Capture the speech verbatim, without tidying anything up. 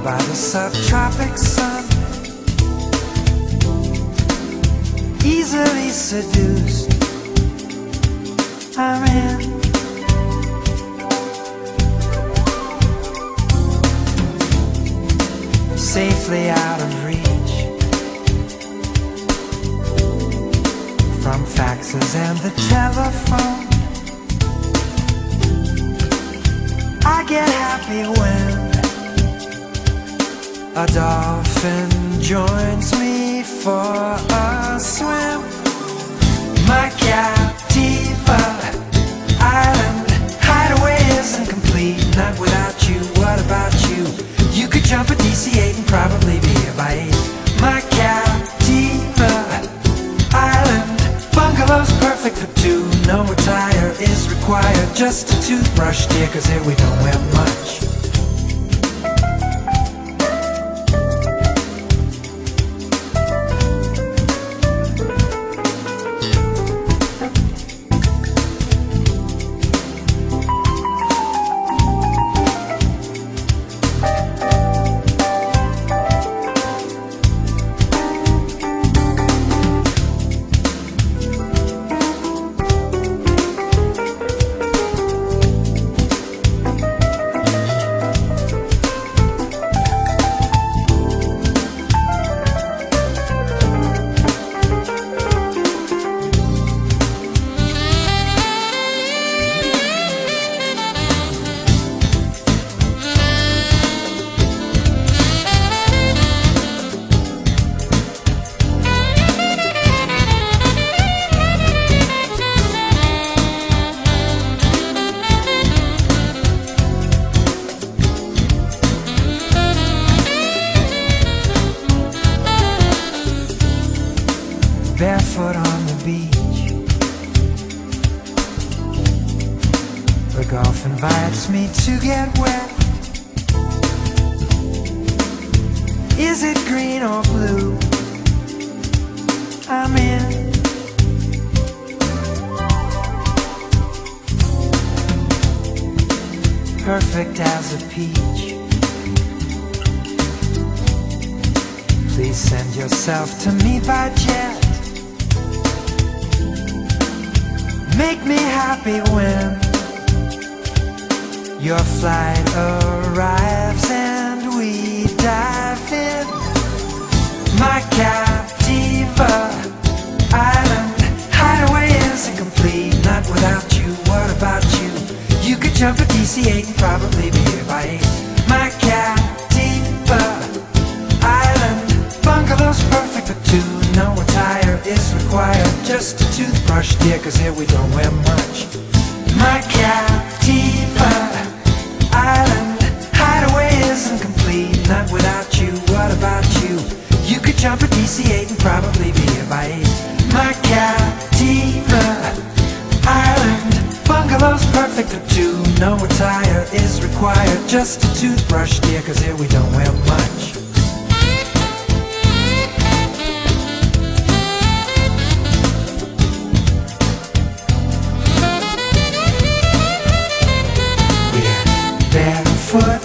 by the subtropic sun, easily seduced, I'm in. Safely out of reach from faxes and the telephone, I get happy when a dolphin joins me for a swim. My Captiva Island hideaway isn't complete, not without you. What about you? You could jump a D C eight and probably be here by eight. My Captiva Island bungalow's perfect for two. No attire is required, just a toothbrush, dear, cause here we don't wear much. Barefoot on the beach, the Gulf invites me to get wet. Is it green or blue? I'm in. Perfect as a peach. Please send yourself to me by jet. Make me happy when your flight arrives and we dive in. My Captiva Island hideaway isn't complete, not without you. What about you? You could jump a D C eight and probably be here by eight. My Captiva Island bungalow's perfect for two. No attire is required, just a toothbrush, dear, cause here we don't wear much. My Captiva Island hideaway isn't complete, not without you. What about you? You could jump a D C eight and probably be here by eight. My Captiva Island bungalow's perfect for two. No attire is required, just a toothbrush, dear, cause here we don't wear much. Barefoot